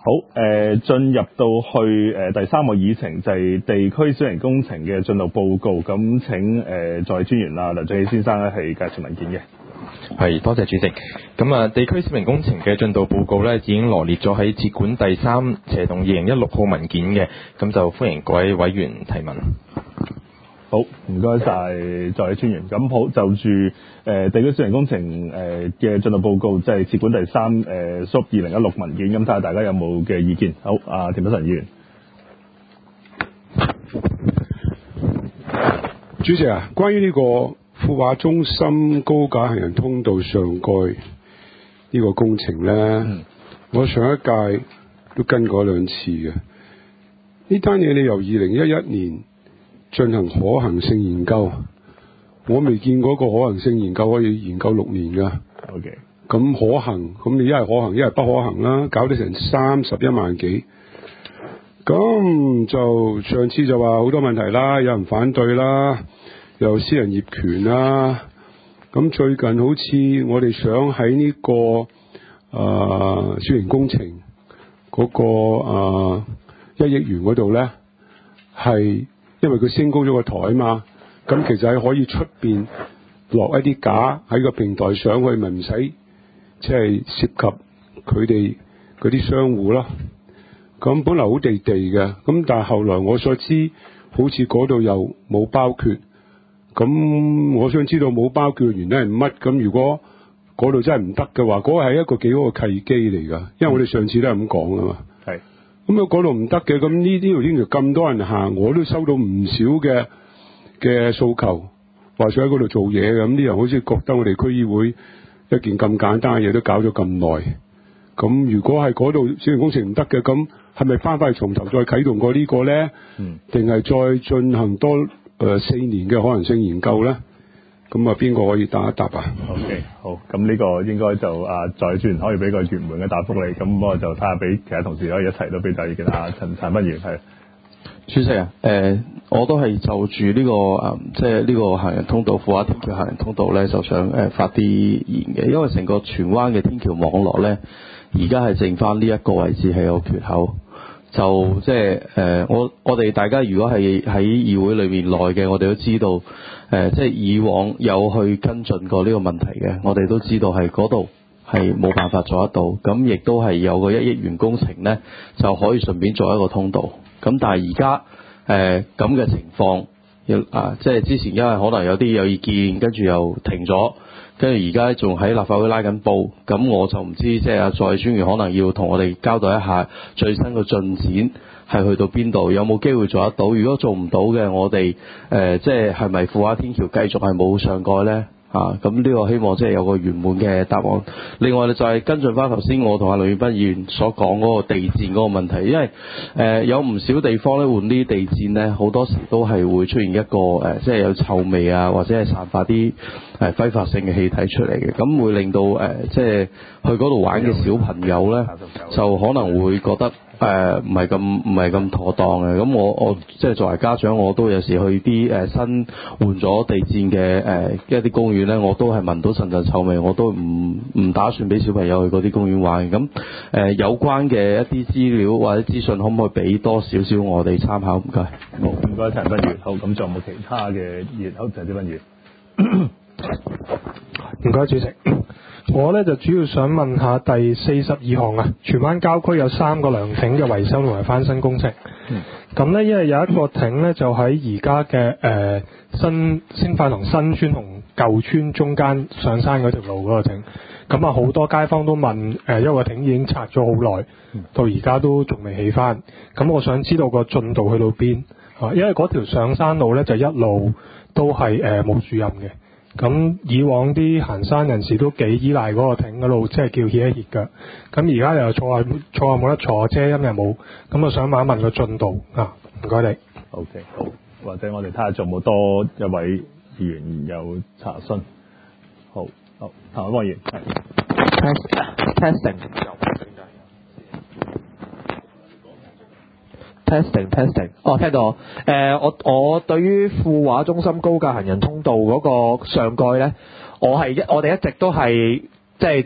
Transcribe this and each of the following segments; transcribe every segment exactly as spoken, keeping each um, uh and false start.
好，誒進入到去誒第三個議程就係地區小型工程嘅進度報告，咁請誒在專員啦梁振英先生咧係介紹文件嘅。 係，多謝主席。咁啊，地區小型工程嘅進度報告咧，已經羅列咗喺節管第三斜同二零一六號文件嘅，咁就歡迎各位委員提問。 好，唔該晒在專員。咁好，就住誒、呃、地區小型工程誒嘅進度報告，即係節管第三誒 S U P 二零一六文件，咁睇下大家有冇嘅意見。好，啊田北辰議員。 主席啊，關於呢個富華中心高架行人通道上蓋呢個工程咧，嗯、我上一屆都跟過兩次嘅。呢單嘢你由二零一一年進行可行性研究，我未見過個可行性研究可以研究六年噶。 OK， 咁可行，咁你一係可行，一係不可行啦，搞得成三十一萬幾。咁就上次就話好多問題啦，有人反對啦，又私人業權啦。咁最近好似我哋想喺呢、這個誒、呃、小型工程嗰、那個誒一、呃、億元嗰度咧，係因為佢升高咗個台嘛，咁其實係可以出邊落一啲架喺個平台上去，咪唔使即係涉及佢哋嗰啲商戶咯。咁本來好地地嘅，咁但係後來我所知，好似嗰度又冇包括。咁我想知道冇包括嘅原因係乜？咁如果嗰度真係唔得嘅話，嗰個係一個幾好嘅契機嚟㗎。因為我哋上次都係咁講啊嘛。係。咁啊嗰度唔得嘅，咁呢條天橋咁多人行，我都收到唔少嘅嘅訴求，話想喺嗰度做嘢嘅。咁啲人好似覺得我哋區議會一件咁簡單嘅嘢都搞咗咁耐。咁如果係嗰度小型工程唔得嘅，咁係咪翻返去從頭再啟動過個呢個咧？嗯。定係再進行多誒、呃、四年嘅可能性研究咧？咁啊，邊個可以答一答啊 ？OK， 好，咁呢個應該就啊，在專員可以俾個圓滿嘅答覆你。咁我就睇下俾其他同事可以一齊都俾大意見啊。陳陳斌議員係。 主席啊，誒、呃，我都係就住呢、這個誒，即係呢個行人通道富華天橋行人通道咧，就想誒、呃、發啲言嘅，因為成個荃灣嘅天橋網絡咧，而家係剩翻呢一個位置係有缺口，就即係誒，我我哋大家如果係喺議會裏面內嘅，我哋都知道誒、呃，即係以往有去跟進過呢個問題嘅，我哋都知道係嗰度係冇辦法做得到，咁亦都係有個一億元工程咧，就可以順便做一個通道。咁但係而家誒咁嘅情況，啊，即係之前因為可能有啲有意見，跟住又停咗，跟住而家仲喺立法會拉緊布，咁我就唔知即係啊，在專員可能要同我哋交代一下最新嘅進展係去到邊度，有冇機會做得到？如果做唔到嘅，我哋誒、呃、即係係咪富華天橋繼續係冇上蓋呢？啊，咁呢個希望即係有個圓滿嘅答案。另外咧就係跟進翻頭先我同阿梁耀斌議員所講嗰個地墊嗰個問題，因為誒、呃、有唔少地方咧換呢啲地墊咧，好多時都係會出現一個誒、呃、即係有臭味啊，或者係散發啲誒揮發性嘅氣體出嚟嘅，咁會令到誒、呃、即係去嗰度玩嘅小朋友咧，就可能會覺得誒唔係咁唔係咁妥當嘅。咁我我即係作為家長，我都有時去啲誒、呃、新換咗地墊嘅誒一啲公園咧，我都係聞到陣陣臭味，我都唔唔打算俾小朋友去嗰啲公園玩。咁誒、呃、有關嘅一啲資料或者資訊，可唔可以俾多少少我哋參考？唔該。 好，唔該陳斌議員。好，咁仲有冇其他嘅議員？好，陳志斌議員。 唔該，主席。我咧就主要想問下第四十二項啊，荃灣郊區有三個涼亭嘅維修同埋翻新工程。咁咧、嗯，因為有一個亭咧就喺而家嘅誒新星發廊新村同舊村中間上山嗰條路嗰個亭。咁啊，好多街坊都問誒、呃，因為個亭已經拆咗好耐，到而家都仲未起翻。咁我想知道個進度去到邊啊？因為嗰條上山路咧就一路都係誒冇樹蔭嘅。咁以往啲行山人士都幾依賴嗰個亭嗰度，即係叫歇一歇腳。咁而家又坐下坐下冇得坐，遮陰又冇。咁我想問一問個進度啊，唔該你。 OK， 好，或者我哋睇下仲冇多一位議員有查詢。好，好，譚凱邦議員。 Testing。testing testing， 哦聽到，誒、呃、我我對於富華中心高架行人通道嗰個上蓋咧，我係一我哋一直都係即係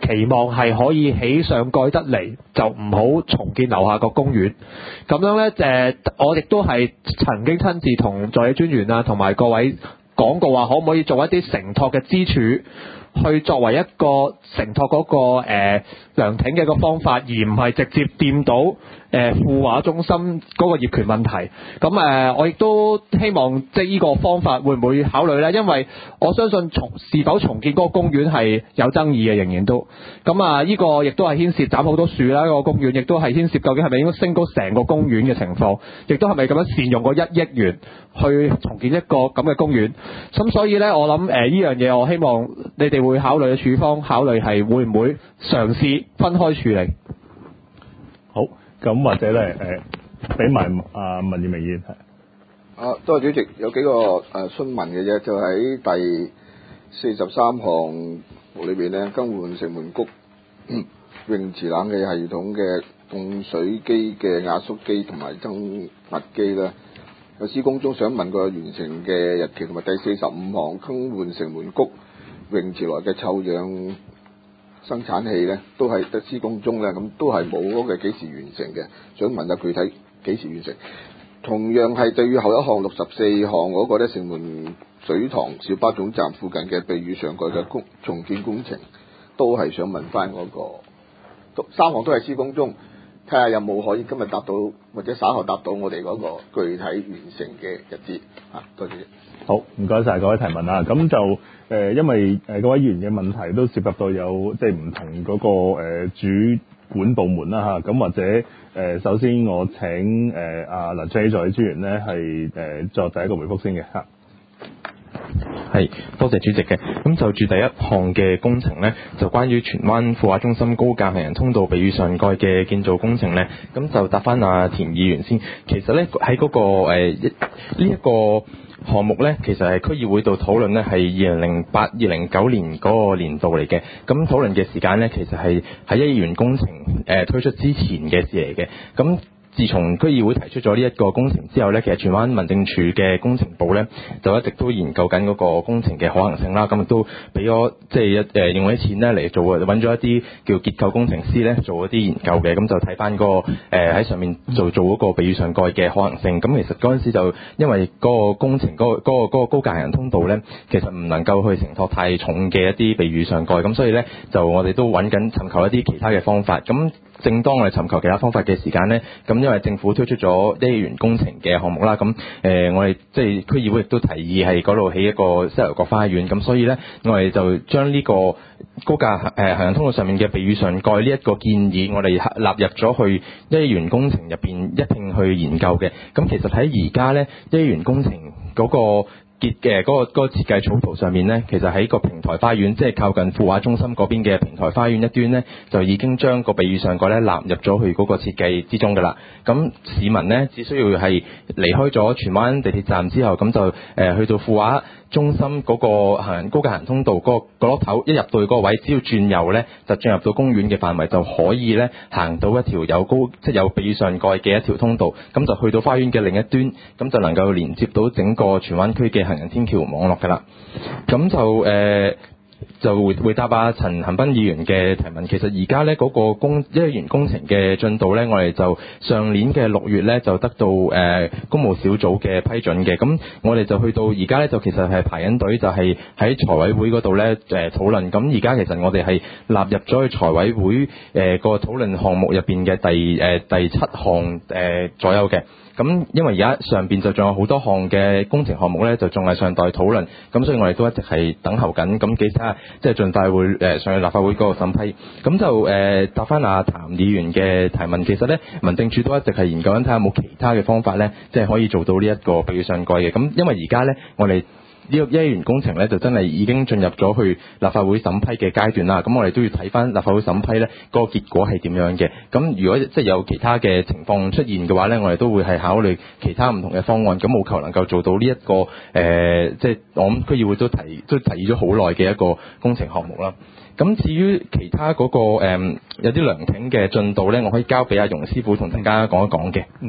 期望係可以起上蓋得嚟，就唔好重建樓下個公園。咁樣呢，誒，我亦都係曾經親自同助理專員啊，同埋各位講過話，可唔可以做一啲承托嘅支柱，去作為一個承托嗰、那個誒、呃、涼亭嘅一個方法，而唔係直接掂到誒、呃、富華中心嗰個業權問題。咁誒、呃，我亦都希望即係呢個方法會唔會考慮呢？因為我相信重是否重建嗰個公園係有爭議嘅，仍然都咁啊！呢、這個亦都係牽涉斬好多樹啦，個公園亦都係牽涉究竟係咪應該升高成個公園嘅情況，亦都係咪咁樣善用個一億元去重建一個咁嘅公園。咁所以呢，我諗誒呢樣嘢，我希望你哋會考慮嘅處方，考慮係會唔會嘗試分開處理。 好，咁或者咧誒，俾埋阿文業明議員係。 啊，多謝主席，有幾個誒詢問嘅啫，就喺第四十三項裏邊咧，更換城門谷泳池冷氣系統嘅凍水機嘅壓縮機同埋增壓機咧，有施工中想問個完成嘅日期，同埋第四十五項更換城門谷泳池內嘅臭氧生產器咧，都係得施工中咧，咁都係冇嗰個幾時完成嘅，想問下具體幾時完成。同樣係對於後一項六十四項嗰個咧，城門水塘小巴總站附近嘅避雨上蓋嘅工重建工程，都係想問翻嗰、那個三項都係施工中，睇下有冇可以今日答到或者稍後答到我哋嗰個具體完成嘅日子啊！多謝。 好，唔該晒各位提問啊！咁就誒、呃，因為誒各位議員嘅問題都涉及到有即係唔同嗰、那個誒、呃、主管部門啦嚇，咁或者誒、呃，首先我請誒阿梁卓禧助理專員咧係誒作第一個回覆先嘅嚇。 係，多謝主席嘅。咁就住第一項嘅工程呢，就關於荃灣富華中心高架行人通道避雨上蓋嘅建造工程呢，咁就答翻阿田議員先。其實呢，喺嗰、那個誒呢一個項目呢，其實係區議會度討論呢，係二零零八、二零零九年嗰個年度嚟嘅。咁討論嘅時間呢，其實係喺一億元工程誒、呃、推出之前嘅事嚟嘅。咁自從區議會提出咗呢一個工程之後呢，其實荃灣民政處嘅工程部呢，就一直都研究緊嗰個工程嘅可行性啦。咁亦都俾咗即係一誒用啲錢呢嚟做，揾咗一啲叫結構工程師呢做一啲研究嘅。咁就睇翻嗰個誒喺、呃、上面做做嗰個避雨上蓋嘅可行性。咁其實嗰陣時就因為嗰個工程嗰、嗰個嗰、嗰個嗰個高架行人通道呢，其實唔能夠去承托太重嘅一啲避雨上蓋。咁所以呢，就我哋都揾緊尋求一啲其他嘅方法。咁正當我哋尋求其他方法嘅時間呢，咁因為政府推出咗一億元工程嘅項目啦，咁誒、呃、我哋即係區議會亦都提議係嗰度起一個西樓角花園，咁所以呢，我哋就將呢個高架誒、呃、行人通道上面嘅避雨上蓋呢一個建議，我哋納入咗去一億元工程入邊一併去研究嘅。咁其實喺而家呢，一億元工程嗰、嗰個結嘅嗰個嗰個設計草圖上面呢，其實喺個平台花園，即係靠近富華中心嗰邊嘅平台花園一端呢，就已經將個避雨上蓋呢納入咗去嗰個設計之中㗎啦。咁市民呢，只需要係離開咗荃灣地鐵站之後，咁就誒、呃、去到富華中心嗰個行人高架行人通道嗰個角落頭，一入到去嗰個位，只要轉右呢，就進入到公園嘅範圍，就可以呢行到一條有高即係有避雨上蓋嘅一條通道，咁就去到花園嘅另一端，咁就能夠連接到整個荃灣區嘅行人天橋網絡㗎啦。咁就誒。呃就回回答阿陳恒鑌議員嘅提問。其實而家呢嗰個工一億元工程嘅進度呢，我哋就上年嘅六月呢就得到誒、呃、公務小組嘅批准嘅。咁我哋就去到而家呢，就其實係排緊隊，就係喺財委會嗰度呢誒討論。咁而家其實我哋係納入咗去財委會誒、呃、個討論項目入邊嘅第誒、呃、第七項誒、呃、左右嘅。咁因為而家上邊就仲有好多項嘅工程項目咧，就仲係尚待討論，咁所以我哋都一直係等候緊，咁幾睇下即係盡快會誒、呃、上去立法會嗰個審批。咁就誒、呃、答翻阿譚議員嘅提問，其實咧民政處都一直係研究緊睇下有冇其他嘅方法咧，即係可以做到呢一個避雨上蓋嘅。咁因為而家咧我哋呢個一億元工程咧就真係已經進入咗去立法會審批嘅階段啦，咁我哋都要睇翻立法會審批咧嗰個結果係點樣嘅。咁如果即係有其他嘅情況出現嘅話咧，我哋都會係考慮其他唔同嘅方案，咁務求能夠做到呢、這、一個誒、呃，即係我諗區議會都提都提議咗好耐嘅一個工程項目啦。咁至於其他嗰、那個、呃、有啲涼亭嘅進度咧，我可以交俾阿容師傅同大家講一講嘅。嗯。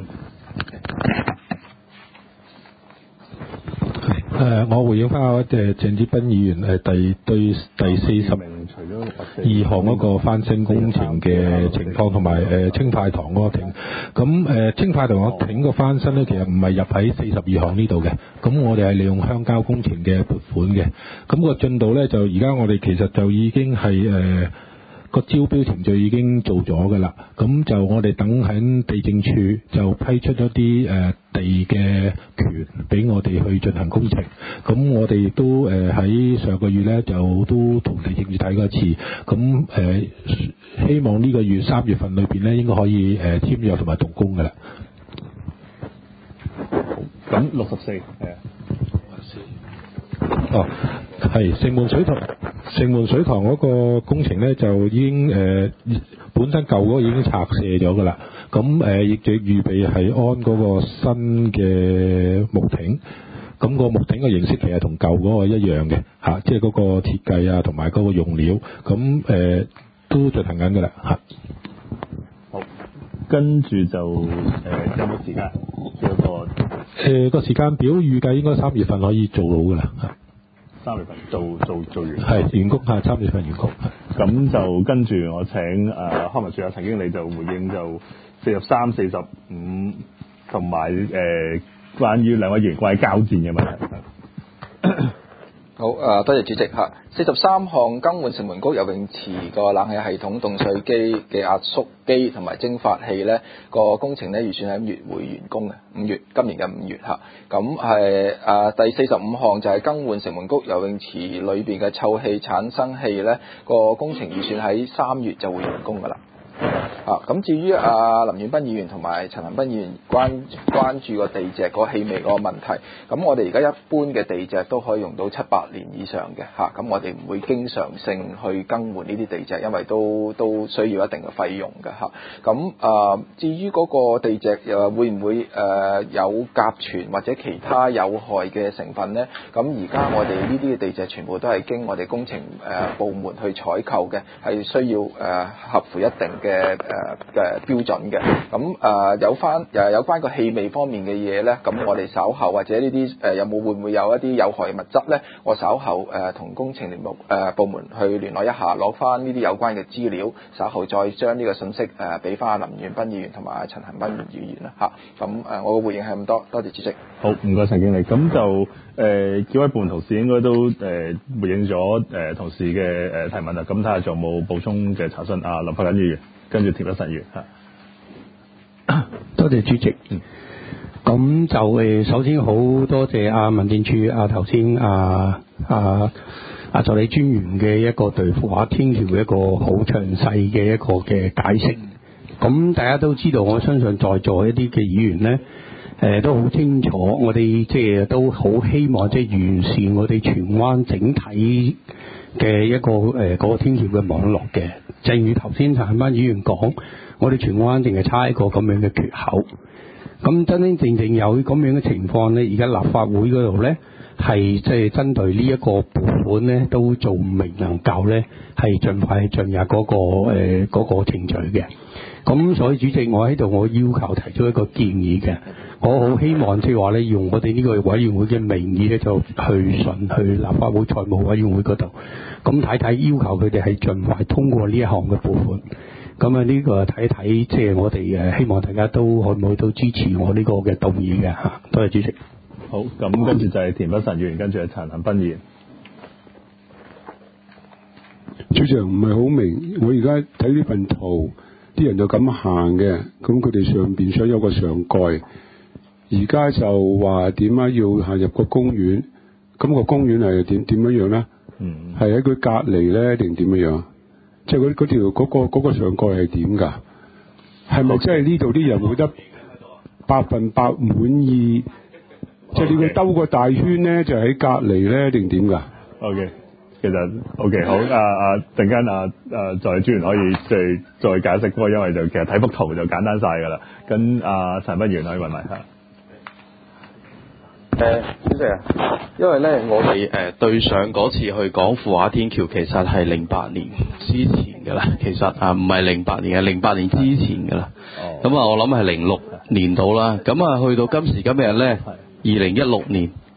誒、呃，我回應翻阿誒鄭志斌議員誒第對第四十名， 除咗二項嗰個翻新工程嘅情況，同埋誒青派堂嗰個亭。咁誒、呃、青派堂個亭個翻新咧，其實唔係入喺四十二項呢度嘅。咁我哋係利用鄉郊工程嘅撥款嘅。咁、個進度咧就而家我哋其實就已經係誒。呃個招標程序已經做咗㗎啦，咁就我哋等喺地政處就批出咗啲誒地嘅權俾我哋去進行工程。咁我哋亦都誒喺、呃、上個月咧就都同地政處睇過一次，咁誒、呃、希望呢個月三月份裏邊咧應該可以誒、呃、簽約同埋動工㗎啦。 咁六十四係啊。 哦，係城門水塘，城門水塘嗰個工程咧就已經誒、呃、本身舊嗰個已經拆卸咗㗎啦。咁誒亦就預備係安嗰個新嘅木艇。咁、個木艇嘅形式其實同舊嗰個一樣嘅嚇、啊，即係嗰個設計啊同埋嗰個用料，咁誒、呃、都進行緊㗎啦嚇。 好，跟住就誒、呃、有冇時間？有個誒個時間表預計應該三月份可以做到㗎啦嚇。 三月份做做做完， 係完工嚇，三月份完工。 咁就跟住我請誒、呃、康文署啊陳經理就回應就四十三、四十五同埋誒關於兩位議員關於交戰嘅問題。 好，誒、呃、多謝主席嚇。四十三項更換城門谷游泳池個冷氣系統、凍水機嘅壓縮機同埋蒸發器咧，個工程咧預算喺五月會完工嘅，五月今年嘅五月嚇。咁係誒第四十五項就係更換城門谷游泳池裏邊嘅臭氣產生器咧，個工程預算喺三月就會完工㗎啦。啊，咁至於啊林遠斌議員同埋陳恒鑌議員關關注個地脊個氣味個問題，咁我哋而家一般嘅地脊都可以用到七八年以上嘅嚇，咁、啊、我哋唔會經常性去更換呢啲地脊，因為都都需要一定嘅費用嘅嚇。咁啊，至於嗰個地脊又會唔會誒、呃、有甲醛或者其他有害嘅成分呢？咁而家我哋呢啲嘅地脊全部都係經我哋工程誒、呃、部門去採購嘅，係需要誒、呃、合乎一定嘅嘅誒嘅標準嘅，咁誒、呃、有翻誒有關個氣味方面嘅嘢咧，咁我哋稍後或者呢啲誒有冇會唔會有一啲有害物質咧？我稍後誒同、呃、工程聯絡誒部門去聯絡一下，攞翻呢啲有關嘅資料，稍後再將呢個信息誒俾翻林遠斌議員同埋陳恒鑌議員啦嚇。咁、啊、誒我嘅回應係咁多，多謝主席。 好，唔該陳經理。咁就誒、呃、幾位部門同事應該都誒、呃、回應咗誒、呃、同事嘅誒、呃、提問啦。咁睇下仲有冇補充嘅查詢啊？林柏錦議員。跟住田北辰議員嚇， 多謝主席。咁就誒，首先好多謝阿民政處啊頭先啊啊啊助理專員嘅一個對富華天橋嘅一個好詳細嘅一個嘅解釋。咁大家都知道，我相信在座一啲嘅議員咧，誒、呃、都好清楚，我哋即係都好希望即係完善我哋荃灣整體嘅一個誒嗰、呃那個天橋嘅網絡嘅。正如頭先陳恒鑌議員講，我哋荃灣淨係差一個咁樣嘅缺口。咁真真正正有咁樣嘅情況咧，而家立法會嗰度咧係即係針對呢一個撥款咧，都做唔明能夠咧係盡快進入嗰、那個誒嗰、呃那個程序嘅。咁所以主席，我喺度我要求提出一個建議嘅，我好希望即係話咧，用我哋呢個委員會嘅名義咧，就去信去立法會財務委員會嗰度，咁睇睇要求佢哋係盡快通過呢一項嘅撥款。咁啊呢個睇睇即係我哋誒希望大家都可唔可以都支持我呢個嘅動議嘅嚇。多謝主席。 好，咁跟住就係田北辰議員，跟住係陳恒鑌議員。 主席唔係好明，我而家睇呢份圖。啲人就咁行嘅，咁佢哋上邊想有個上蓋，而家就話點解要行入個公園？咁、個公園係點點樣樣咧？嗯，係喺佢隔離咧，定點樣樣？即係嗰嗰條嗰、嗰個嗰個上蓋係點㗎？係咪即係呢度啲人會得百分百滿意？即係你要兜個大圈咧，就喺隔離咧，定點㗎 ？OK。其實 OK 好，啊啊陣間啊啊助理專員可以即係再解釋，不過因為就其實睇幅圖就簡單晒㗎啦。咁啊陳鑌議員可以問埋嚇。 誒主席啊，因為咧我哋誒、呃、對上嗰次去講富華天橋，其實係零八年之前㗎啦。其實啊唔係零八年，係零八年之前㗎啦。哦。咁啊，我諗係零六年到啦。咁啊，去到今時今日咧，二零一六年。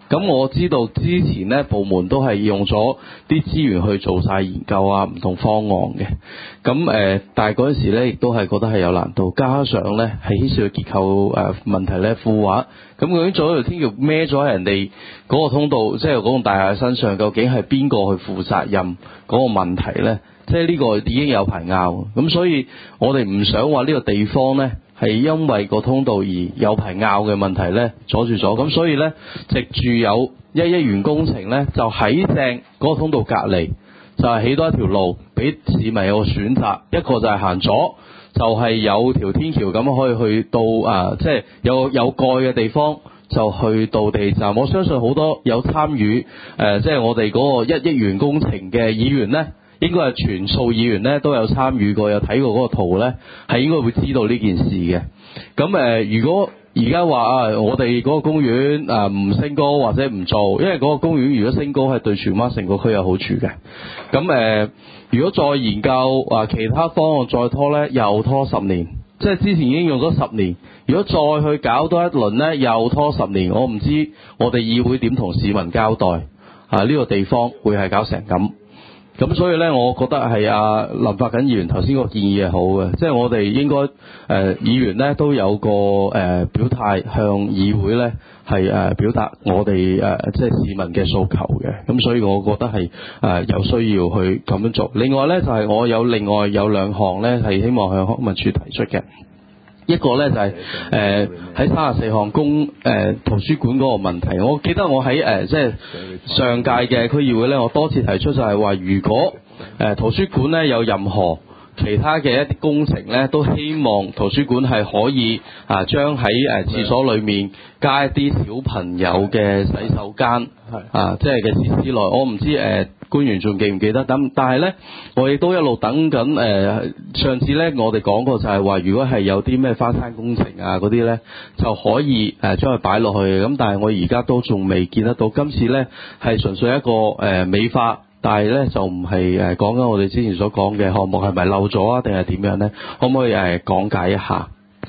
咁我知道之前咧部門都係用咗啲資源去做晒研究啊，唔同方案嘅。咁誒、呃，但係嗰陣時咧亦都係覺得係有難度，加上咧係牽涉到結構誒問題咧，富華咁究竟做一條天橋孭咗喺人哋嗰個通道，即係嗰棟大廈身上，究竟係邊個去負責任嗰個問題咧？即係呢個已經有排拗，咁所以我哋唔想話呢個地方咧係因為個通道而有排拗嘅問題咧阻住咗，咁所以咧藉住有一億元工程咧，就喺正嗰個通道隔離，就係起多一條路俾市民有個選擇，一個就係行左，就係、是、有條天橋咁可以去到啊，即、呃、係、就是、有有蓋嘅地方就去到地鐵站。我相信好多有參與誒，即、呃、係、就是、我哋嗰個一億元工程嘅議員咧。應該係全數議員咧都有參與過，有睇過嗰個圖咧，係應該會知道呢件事嘅。咁誒、呃，如果而家話啊，我哋嗰個公園啊唔升高或者唔做，因為嗰個公園如果升高係對荃灣成個區有好處嘅。咁誒、呃，如果再研究啊其他方案再拖咧，又拖十年。即係之前已經用咗十年，如果再去搞多一輪咧，又拖十年。我唔知我哋議會點同市民交代啊？呢、這個地方會係搞成咁。咁所以咧，我覺得係阿林發緊議員頭先個建議係好嘅，即係我哋應該誒、呃、議員咧都有個誒、呃、表態向議會咧係誒表達我哋誒、呃、即係市民嘅訴求嘅。咁所以我覺得係誒、呃、有需要去咁樣做。另外咧就係、是、我有另外有兩項咧係希望向康文署提出嘅。一個咧就係誒喺三十四項公誒、呃、圖書館嗰個問題，我記得我喺誒、呃、即係上屆嘅區議會咧，我多次提出就係話，如果誒、呃、圖書館咧有任何其他嘅一啲工程咧，都希望圖書館係可以啊將喺誒廁所裏面加一啲小朋友嘅洗手間啊，即係嘅設施內。我唔知誒、呃、官員仲記唔記得？咁但係咧，我亦都一路等緊誒、呃。上次咧，我哋講過就係話，如果係有啲咩花山工程啊嗰啲咧，就可以誒將佢擺落去。咁但係我而家都仲未見得到。今次咧係純粹一個誒、呃、美化。但係咧就唔係誒講緊我哋之前所講嘅項目係咪漏咗啊，定係點樣咧？可唔可以誒講解一下？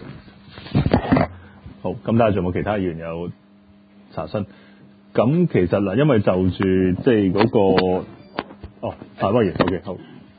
好，咁睇下仲有冇其他議員有查詢？咁其實嗱，因為就住即係嗰個哦，范威賢 OK 好。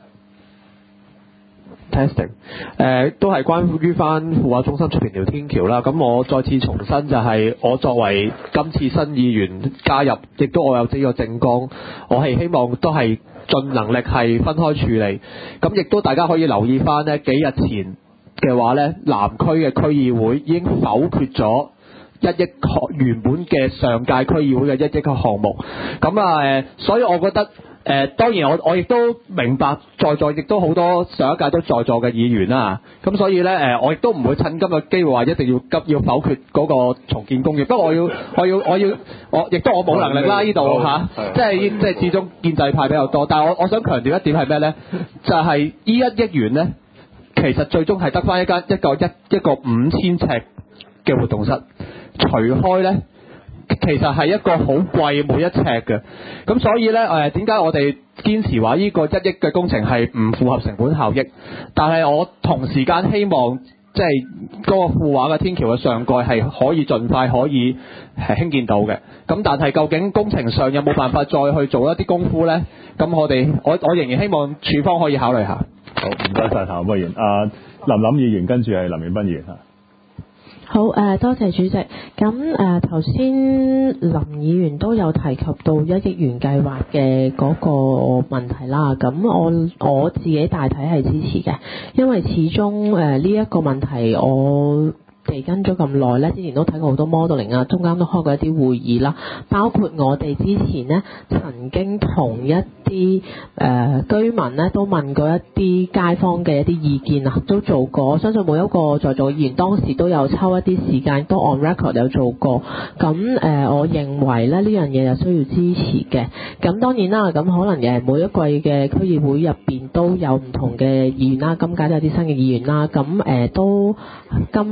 testing，誒、呃、都係關於翻富華中心出邊條天橋啦。咁我再次重申就係，我作為今次新議員加入，亦都我有呢個政綱，我係希望都係盡能力係分開處理。咁亦都大家可以留意翻呢幾日前嘅話呢，南區嘅區議會已經否決咗一億原本嘅上屆區議會嘅一億嘅項目。咁啊誒，所以我覺得。誒、呃、當然我我亦都明白在座亦都好多上一屆都在座嘅議員啦，咁所以咧誒、呃、我亦都唔會趁今日機會話一定要急要否決嗰個重建工業，不過我要我要我要我亦都我冇能力啦呢度嚇，即係即係始終建制派比較多，但係我我想強調一點係咩咧？就係、是、呢一億元咧，其實最終係得翻一間一個一一個五千尺嘅活動室，除開咧。其實係一個好貴每一尺嘅，咁所以呢，誒點解我哋堅持話呢個一億嘅工程係唔符合成本效益？但係我同時間希望即係嗰個富華嘅天橋嘅上蓋係可以盡快可以係興建到嘅。咁但係究竟工程上有冇辦法再去做一啲功夫呢？咁我哋我我仍然希望署方可以考慮下。 好，唔該晒譚威賢。啊，林琳議員跟住係林永斌議員嚇。 好誒、呃，多謝主席。咁誒頭先林議員都有提及到一億元計劃嘅嗰個問題啦。咁我我自己大體係支持嘅，因為始終誒呢一個問題我哋跟咗咁耐咧，之前都睇過好多 modeling 啊，中間都開過一啲會議啦，包括我哋之前呢曾經同一啲誒、呃、居民呢都問過一啲街坊嘅一啲意見啊，都做過。我相信每一個在座議員當時都有抽一啲時間，都 on record 有做過。咁誒、呃，我認為咧呢樣嘢又需要支持嘅。咁當然啦，咁可能誒每一季嘅區議會入邊都有唔同嘅議員啦，今屆都有啲新嘅議員啦。咁誒、呃、都今日都係一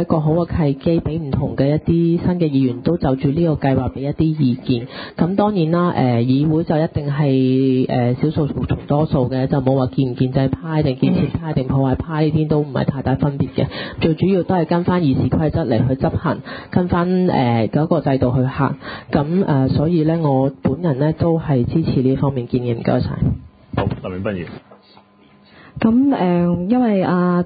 個好嘅契機，俾唔同嘅一啲新嘅議員都就住呢個計劃俾一啲意見。咁當然啦，誒、呃、議會就一定係誒少數服從多數嘅，就冇話建唔建制派定建設派定破壞派呢啲都唔係太大分別嘅。最主要都係跟翻議事規則嚟去執行，跟翻誒嗰個制度去行。咁誒、呃，所以咧，我本人咧都係支持呢方面建議。唔該晒。 好，林永斌議員。 咁誒、呃，因為啊。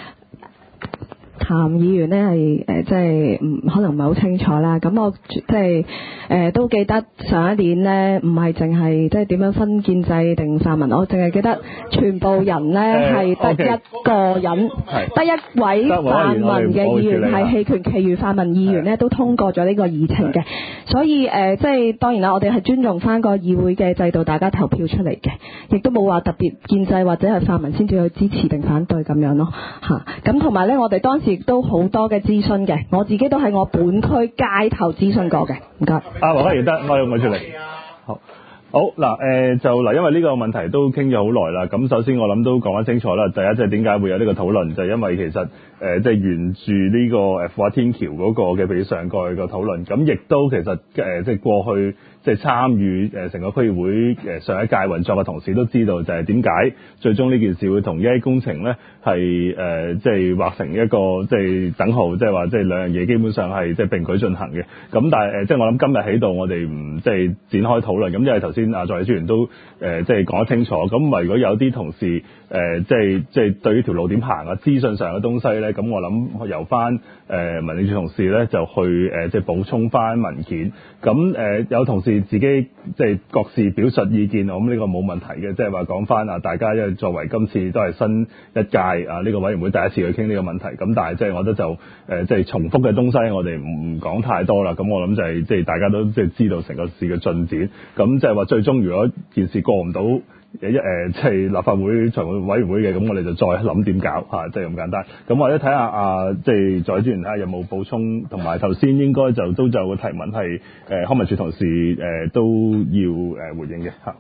譚議員呢係誒即係唔可能唔係好清楚啦，咁我即係誒都記得上一年呢，唔係淨係即係點樣分建制定泛民，我淨係記得全部人呢係得一個人，得一位泛民嘅議員係棄權，其餘泛民議員呢都通過咗呢個議程嘅，所以誒即係當然啦，我哋係尊重翻個議會嘅制度，大家投票出嚟嘅，亦都冇話特別建制或者係泛民先至去支持定反對咁樣咯嚇。咁同埋呢，我哋當時亦都好多嘅諮詢嘅，我自己都喺我本區街頭諮詢過嘅，唔該。 啊，黃家賢得，我用佢出嚟。好，好嗱，誒、呃、就嗱，因為呢個問題都傾咗好耐啦。咁首先我諗都講得清楚啦。第一，即係點解會有呢個討論，就係、因為其實誒即係沿住呢個誒富華天橋嗰個嘅比上蓋嘅討論，咁亦都其實誒即係過去即係參與誒成個區議會誒上一屆運作嘅同事都知道，就係點解最終呢件事會同一億工程咧係誒即係劃成一個即係等號，即係話即係兩樣嘢基本上係即係並舉進行嘅。咁但係誒即係我諗今日喺度我哋唔即係展開討論，咁因為頭先啊在座議員都誒即係講得清楚。咁如果有啲同事誒即係即係對於條路點行啊資訊上嘅東西咧，咁我諗由翻誒民政處同事咧就去誒即係補充翻文件。咁誒有同事自己即係各自表述意見，我諗呢個冇問題嘅，即係話講翻啊，大家因為作為今次都係新一屆啊呢個委員會第一次去傾呢個問題，咁但係即係我覺得就誒即係重複嘅東西，我哋唔講太多啦。咁我諗就係即係大家都即係知道成個事嘅進展。咁即係話最終如果件事過唔到一誒即係立法會財務委員會嘅，咁我哋就再諗點搞嚇，即係咁簡單。咁或者睇下啊，即係在座議員睇下有冇補充，同埋頭先應該就都就個提問係誒康文署同事誒、呃、都要誒回應嘅嚇。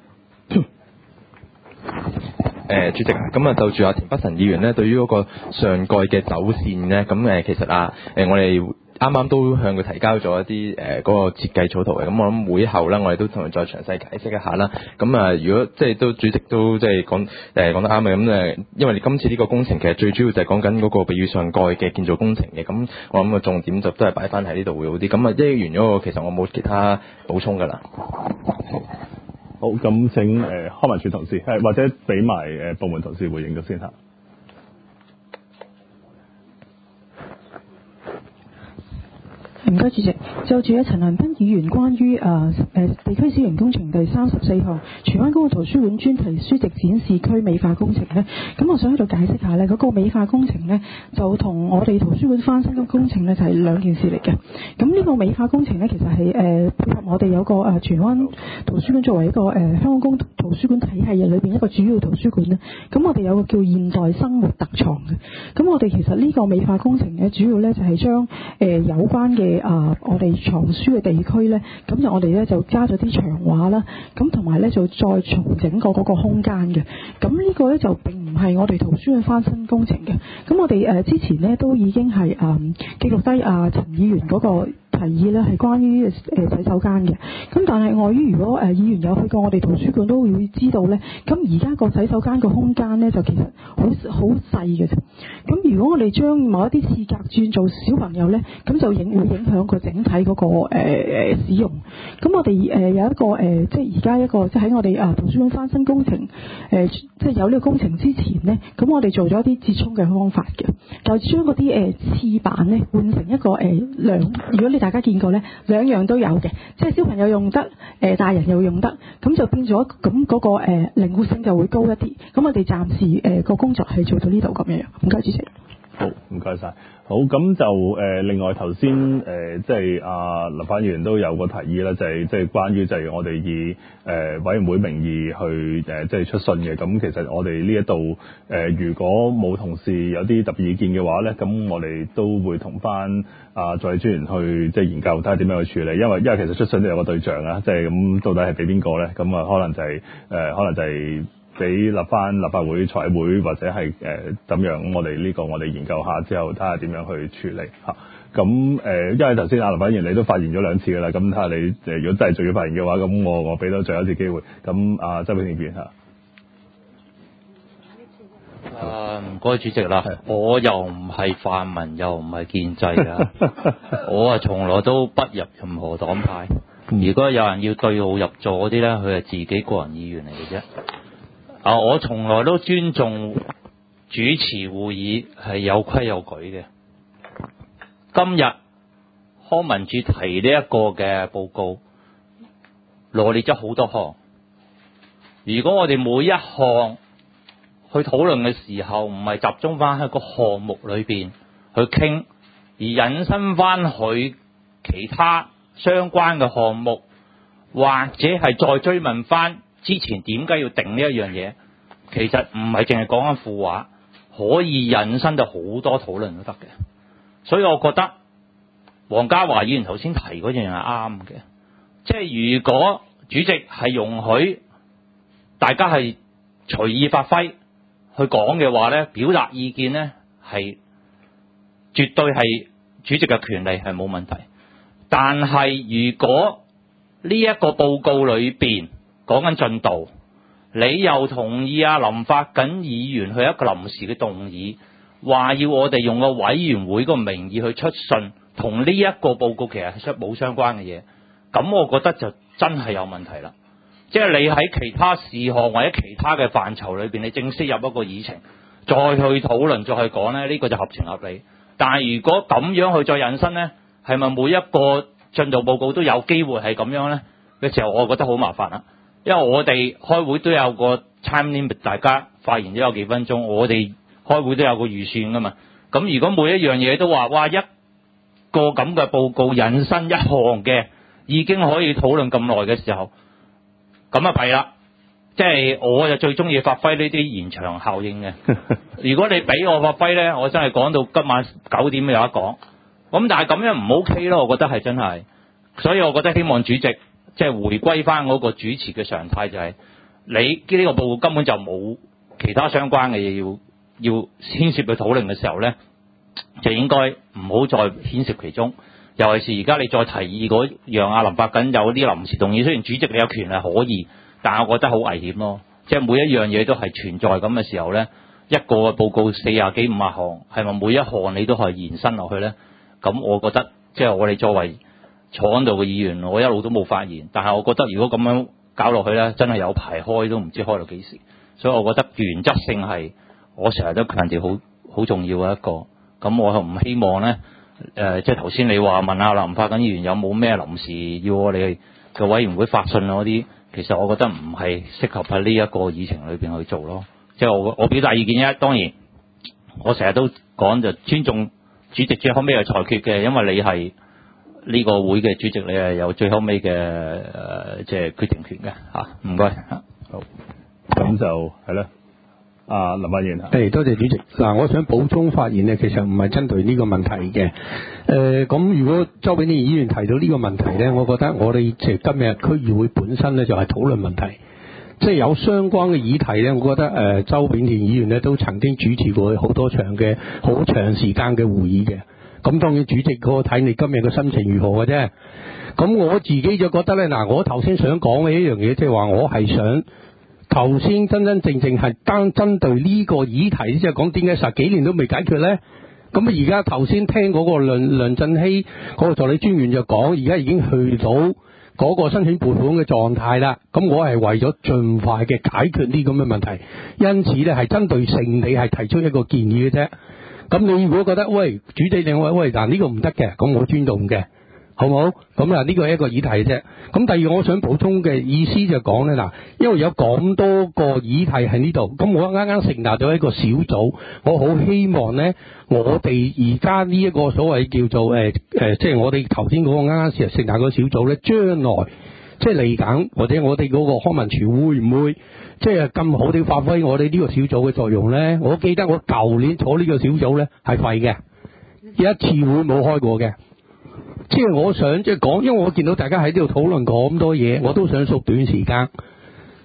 誒、呃、主席，咁啊就住阿田北辰議員咧，對於嗰個上蓋嘅走線咧，咁誒其實啊誒、呃、我哋啱啱都向佢提交咗一啲誒嗰個設計草圖嘅，咁我諗會後咧，我哋都同佢再詳細解釋一下啦。咁啊，如果即係都主席都即係講誒講得啱嘅，咁誒，因為你今次呢個工程其實最主要就係講緊嗰個避雨上蓋嘅建造工程嘅，咁我諗個重點就都係擺翻喺呢度會好啲。咁啊，一完咗個，其實我冇其他補充㗎啦。 好，咁請誒、呃、康文署同事係或者俾埋誒部門同事回應咗先嚇。 唔該，主席。就住啊陳恒鑌議員關於誒誒地區小型工程第三十四項荃灣公共圖書館專題書籍展示區美化工程呢，咁我想喺度解釋下呢嗰、那個美化工程呢，就同我哋圖書館翻新嘅工程呢，就係、是、兩件事嚟嘅。咁呢個美化工程呢，其實係誒、呃、配合我哋有個誒、呃、荃灣圖書館作為一個誒、呃、香港公圖書館體系嘅裏邊一個主要圖書館呢，咁我哋有個叫現代生活特藏嘅。咁我哋其實呢個美化工程呢，主要呢就係將誒有關嘅啊、呃，我哋藏書嘅地區呢，咁就我哋呢就加咗啲牆畫啦，咁同埋呢就再重整過嗰個空間嘅。咁呢個呢就並唔係我哋圖書館翻新工程嘅。咁我哋誒、呃、之前呢都已經係誒、呃、記錄低啊陳議員嗰個提議呢係關於誒洗手間嘅。咁但係礙於如果誒、呃、議員有去過我哋圖書館都會知道呢，咁而家個洗手間個空間呢，就其實好好細嘅啫。咁如果我哋將某一啲廁格轉做小朋友呢，咁就影會影響個整體嗰、那個誒、呃、使用。咁我哋誒、呃、有一個誒、呃，即係而家一個即係喺我哋啊圖書館翻新工程誒、呃，即係有呢個工程之前呢，咁我哋做咗一啲折衷嘅方法嘅，就將嗰啲誒廁板呢換成一個誒兩、呃，如果你大家見過呢，兩樣都有嘅，即係小朋友用得，誒、呃、大人又用得，咁就變咗咁嗰個誒、呃、靈活性就會高一啲。咁我哋暫時誒個、呃、工作係做到呢度咁樣樣。唔該主席。 好，唔該晒。好，咁就誒、呃、另外頭先誒即係阿林范議員都有個提議啦，就係即係關於就係我哋以誒、呃、委員會名義去誒即係出信嘅。咁其實我哋呢一度誒如果冇同事有啲特別意見嘅話咧，咁我哋都會同翻啊在職專員去即係研究睇下點樣去處理。因為因為其實出信都有個對象啊，即係咁到底係俾邊個咧？咁啊可能就係、是、誒、呃、可能就係、是。 俾立翻立法會財會或者係誒咁樣，我哋呢個我哋研究下之後睇下點樣去處理嚇。咁誒、呃，因為頭先阿林反言你都發言咗兩次㗎啦，咁睇下你誒、呃、如果真係仲要發言嘅話，咁我我俾多最後一次機會。咁啊，周永健嚇。 誒唔該主席啦，我又唔係泛民，又唔係建制啊，我啊從來都不入任何黨派。如果有人要對號入座嗰啲咧，佢係自己個人意願嚟嘅啫。啊，我從來都尊重主持會議係有規有矩嘅。今日康文署提呢一個嘅報告，羅列咗好多項。如果我哋每一項去討論嘅時候，唔係集中翻喺個項目裏邊去傾，而引申翻佢其他相關嘅項目，或者係再追問翻之前點解要定呢一樣嘢，其實唔係淨係講緊附畫，可以引申到好多討論都得嘅。所以我覺得黃家華議員頭先提嗰樣係啱嘅，即係如果主席係容許大家係隨意發揮去講嘅話咧，表達意見咧係絕對係主席嘅權利，係冇問題。但係如果呢一個報告裏邊講緊進度，你又同意啊林發瑾議員去一個臨時嘅動議，話要我哋用個委員會個名義去出信，同呢一個報告其實係冇相關嘅嘢，咁我覺得就真係有問題啦。即係你喺其他事項或者其他嘅範疇裏邊，你正式入一個議程，再去討論，再去講呢，呢、呢個就合情合理。但係如果咁樣去再引申呢，係咪每一個進度報告都有機會係咁樣呢？嘅時候，我覺得好麻煩啦。因為我哋開會都有個 time limit，大家發言都有幾分鐘，我哋開會都有個預算噶嘛。咁如果每一樣嘢都話，哇一個咁嘅報告引申一項嘅，已經可以討論咁耐嘅時候，咁啊弊啦。即係我就最中意發揮呢啲延長效應嘅。如果你俾我發揮呢，我真係講到今晚九點有得講。咁但係咁樣唔 OK 咯，我覺得係真係。所以我覺得希望主席即係回歸翻嗰個主持嘅常態，就係你呢個報告根本就冇其他相關嘅嘢要要牽涉去討論嘅時候呢，就應該唔好再牽涉其中。尤其是而家你再提議嗰樣阿林發瑾有啲臨時動議，雖然主席你有權係可以，但係我覺得好危險咯。即係每一樣嘢都係存在咁嘅時候呢，一個報告四廿幾五廿項，係咪每一項你都係延伸落去呢？咁我覺得即係我哋作為坐喺度嘅議員，我一路都冇發言，但係我覺得如果咁樣搞落去呢，真係有排開都唔知開到幾時。所以我覺得原則性係我成日都強調好好重要嘅一個。咁我唔希望呢，誒、呃，即係頭先你話問下林發瑾議員有冇咩臨時要我哋嘅委員會發信嗰啲，其實我覺得唔係適合喺呢一個議程裏邊去做咯。即係我我表達意見啫，當然我成日都講就尊重主席最後尾嘅裁決嘅，因為你係呢個會嘅主席，你係有最後尾嘅誒即係決定權嘅嚇。唔該嚇。好， 咁就係啦。啊，林發言啊， 誒，多謝主席。嗱，我想補充發言呢，其實唔係針對呢個問題嘅。誒、呃，咁如果周永年議員提到呢個問題呢，我覺得我哋即係今日區議會本身呢，就係討論問題，即係有相關嘅議題呢，我覺得誒、呃，周永年議員呢都曾經主持過好多場嘅好長時間嘅會議嘅。咁當然主席嗰個睇你今日嘅心情如何嘅啫。咁我自己就覺得呢，嗱，我頭先想講嘅一樣嘢，即係話我係想。頭先真真正正係單針對呢個議題，即係講點解十幾年都未解決呢？咁而家頭先聽嗰個梁梁振熙嗰個助理專員就講，而家已經去到嗰個申請撥款嘅狀態啦。咁我係為咗盡快嘅解決呢咁嘅問題，因此呢係針對性地係提出一個建議嘅啫。咁你如果覺得喂主席另外喂嗱呢個唔得嘅，咁我尊重嘅。好唔好？咁啊，呢個係一個議題啫。咁第二，我想補充嘅意思就講咧，嗱，因為有咁多個議題喺呢度，咁我啱啱成立咗一個小組，我好希望咧，我哋而家呢一個所謂叫做誒誒、呃，即係我哋頭先嗰個啱啱成成立個小組咧，將來即係嚟緊，或者我哋嗰個康文署會唔會即係咁好地發揮我哋呢個小組嘅作用咧？我記得我舊年坐呢個小組咧係廢嘅，一次會冇開過嘅。即係我想即係講，因為我見到大家喺呢度討論咁多嘢，我都想縮短時間。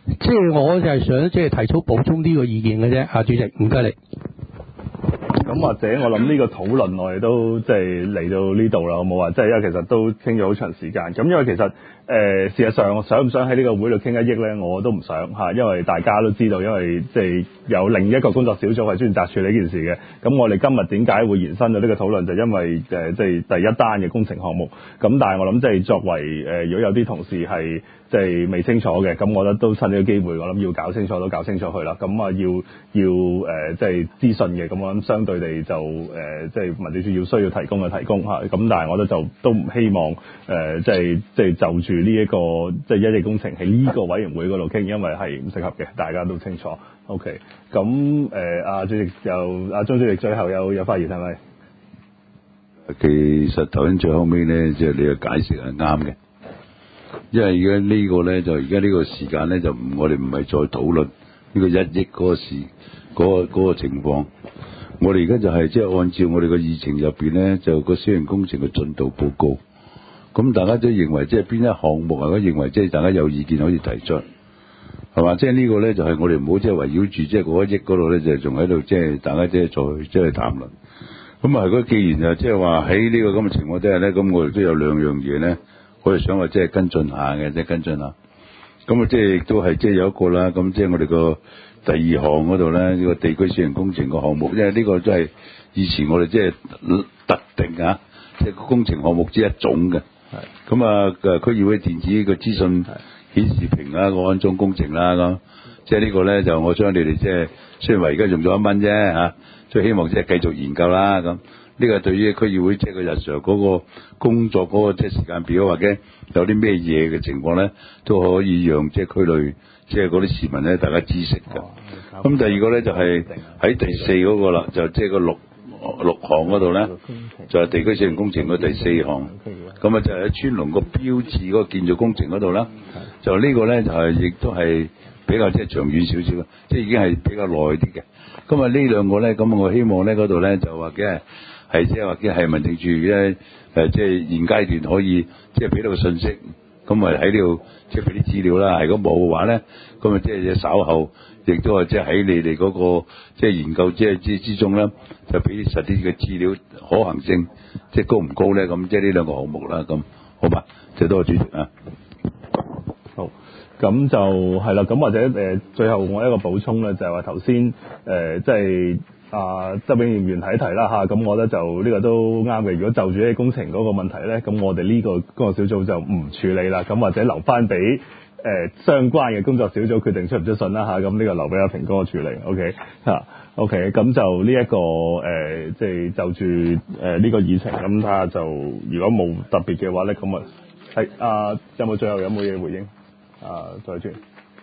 即係我就係想即係提出補充呢個意見嘅啫，啊主席，唔該你。 咁或者我諗呢個討論我哋都即係嚟到呢度啦，好冇啊？即係因為其實都傾咗好長時間。咁因為其實誒、呃、事實上我想唔想喺呢個會度傾一億咧，我都唔想嚇，因為大家都知道，因為即係有另一個工作小組係專責處理呢件事嘅。咁我哋今日點解會延伸到呢個討論，就因為誒即係第一單嘅工程項目。咁但係我諗即係作為誒、呃，如果有啲同事係即係未清楚嘅，咁我覺得都趁呢個機會，我諗要搞清楚都搞清楚佢啦。咁啊要要誒即係資訊嘅，咁我諗相對地就誒即係民政處要需要提供嘅提供嚇。咁但係我覺得就都唔希望誒即係即係就住呢一個即係一億工程喺呢個委員會嗰度傾，因為係唔適合嘅，大家都清楚。OK，咁誒阿主席又阿鍾主席最後有有發言係咪？ 其實頭先最後尾咧，即係你嘅解釋係啱嘅。因為而家呢個咧就而家呢個時間咧就唔我哋唔係再討論呢個一億嗰個事嗰、嗰個嗰個情況，我哋而家就係即係按照我哋個議程入邊咧就個小型工程嘅進度報告，咁大家都認為即係邊一項目啊？我認為即係大家有意見可以提出，係嘛？即係呢個咧就係我哋唔好即係圍繞住即係嗰一億嗰度咧就仲喺度即係大家即係再即係談論。咁啊，如果既然就即係話喺呢個咁嘅情況底下咧，咁我哋都有兩樣嘢咧。我哋想話即係跟進下嘅，即係跟進下。咁啊，即係亦都係即係有一個啦。咁即係我哋個第二項嗰度咧，呢個地區小型工程個項目，因為呢個都係以前我哋即係特定啊，即係個工程項目之一種嘅。係。咁啊，誒區議會電子個資訊顯示屏啊，個安裝工程啦咁，即係呢個咧就我將你哋即係雖然話而家用咗一蚊啫嚇，即係希望即係繼續研究啦咁。呢個對於區議會即係個日常嗰個工作嗰個即係時間表，或者有啲咩嘢嘅情況咧，都可以讓即係區內即係嗰啲市民咧大家知識嘅。咁第二個咧就係喺第四嗰個啦，就即係個六六項嗰度咧，就係地區小型工程嘅第四項。咁啊就係喺川龍個標誌嗰個建造工程嗰度啦。就呢個咧就係亦都係比較即係長遠少少嘅，即係已經係比較耐啲嘅。咁啊呢兩個咧，咁我希望咧嗰度咧就話嘅。係即係或者係民政處咧誒，即係現階段可以即係俾到個信息，咁咪喺呢度即係俾啲資料啦。如果冇嘅話咧，咁啊即係稍後亦都係即係喺你哋嗰個即係研究即係之之中咧，就俾啲實啲嘅資料可行性即係高唔高咧？咁即係呢兩個項目啦。咁好吧，就多謝主席啊。 好，咁就係啦。咁或者誒、呃，最後我一個補充咧，就係話頭先誒，即係。啊，周永賢議員提一提啦嚇，咁我覺得就呢、這個都啱嘅。如果就住呢工程嗰個問題咧，咁我哋呢個工作小組就唔處理啦，咁或者留翻俾誒相關嘅工作小組決定出唔出信啦嚇，咁呢個留俾阿平哥處理。OK 嚇 ，OK，咁就呢、這、一個誒，即、呃、係就住誒呢個議程，咁睇下就如果冇特別嘅話咧，咁啊係啊，有冇最後有冇嘢回應？啊，再轉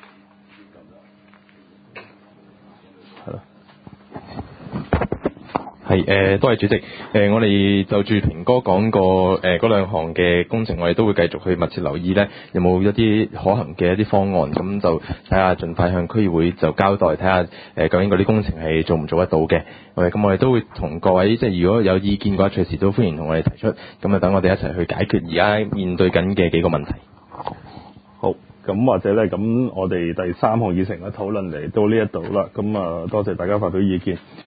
係啦。 係誒、呃，多謝主席。誒、呃，我哋就住平哥講過誒嗰兩項嘅工程，我哋都會繼續去密切留意咧，有冇一啲可行嘅一啲方案，咁就睇下盡快向區議會就交代，睇下誒究竟嗰啲工程係做唔做得到嘅。誒，咁我哋都會同各位即係如果有意見嘅話，隨時都歡迎同我哋提出，咁啊等我哋一齊去解決而家面對緊嘅幾個問題。 好。咁或者咧，咁我哋第三項議程嘅討論嚟到呢一度啦，咁啊多謝大家發表意見。